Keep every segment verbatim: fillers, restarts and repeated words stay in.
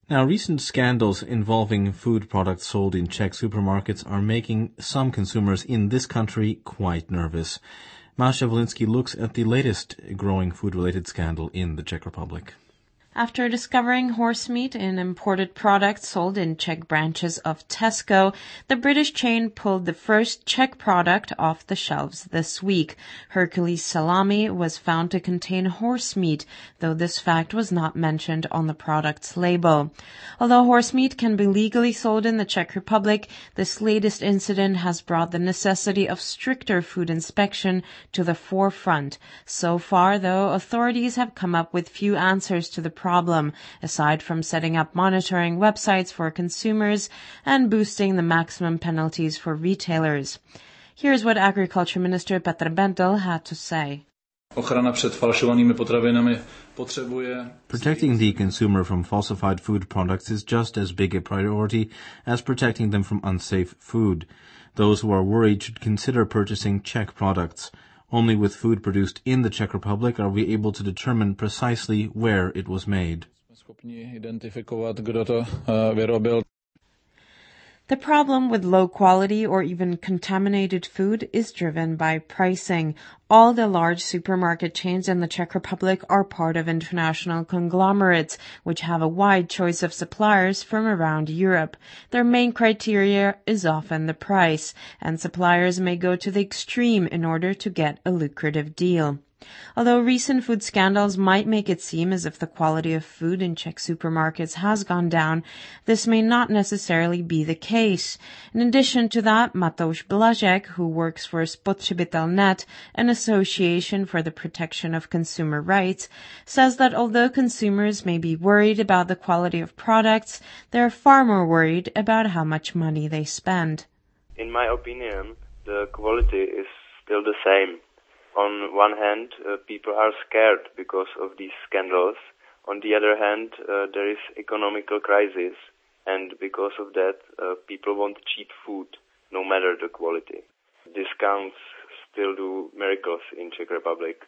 Now, recent scandals involving food products sold in Czech supermarkets are making some consumers in this country quite nervous. Masha Volinsky looks at the latest growing food-related scandal in the Czech Republic. After discovering horse meat in imported products sold in Czech branches of Tesco, the British chain pulled the first Czech product off the shelves this week. Hercules salami was found to contain horse meat, though this fact was not mentioned on the product's label. Although horse meat can be legally sold in the Czech Republic, this latest incident has brought the necessity of stricter food inspection to the forefront. So far, though, authorities have come up with few answers to the problem. problem, aside from setting up monitoring websites for consumers and boosting the maximum penalties for retailers. Here's what Agriculture Minister Petr Bendl had to say. Protecting the consumer from falsified food products is just as big a priority as protecting them from unsafe food. Those who are worried should consider purchasing Czech products. Only with food produced in the Czech Republic are we able to determine precisely where it was made. The problem with low-quality or even contaminated food is driven by pricing. All the large supermarket chains in the Czech Republic are part of international conglomerates, which have a wide choice of suppliers from around Europe. Their main criteria is often the price, and suppliers may go to the extreme in order to get a lucrative deal. Although recent food scandals might make it seem as if the quality of food in Czech supermarkets has gone down, this may not necessarily be the case. In addition to that, Matouš Blažek, who works for Spotřebitel tečka net, an association for the protection of consumer rights, says that although consumers may be worried about the quality of products, they are far more worried about how much money they spend. In my opinion, the quality is still the same. On one hand, uh, people are scared because of these scandals. On the other hand, uh, there is economical crisis, and because of that, uh, people want cheap food, no matter the quality. Discounts still do miracles in Czech Republic.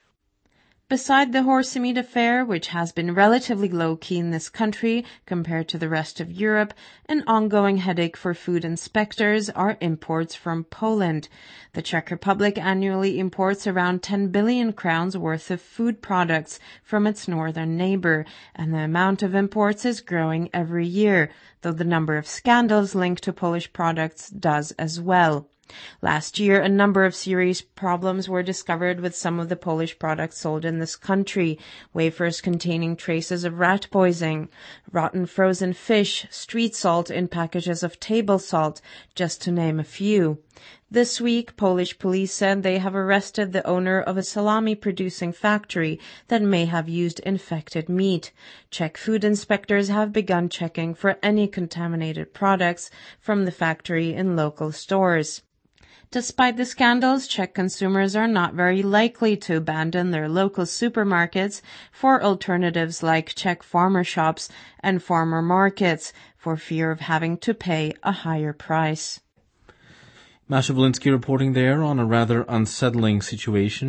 Beside the horse meat affair, which has been relatively low-key in this country compared to the rest of Europe, an ongoing headache for food inspectors are imports from Poland. The Czech Republic annually imports around ten billion crowns worth of food products from its northern neighbor, and the amount of imports is growing every year, though the number of scandals linked to Polish products does as well. Last year, a number of serious problems were discovered with some of the Polish products sold in this country. Wafers containing traces of rat poisoning, rotten frozen fish, street salt in packages of table salt, just to name a few. This week, Polish police said they have arrested the owner of a salami-producing factory that may have used infected meat. Czech food inspectors have begun checking for any contaminated products from the factory in local stores. Despite the scandals, Czech consumers are not very likely to abandon their local supermarkets for alternatives like Czech farmer shops and farmer markets, for fear of having to pay a higher price. Masha Volinsky reporting there on a rather unsettling situation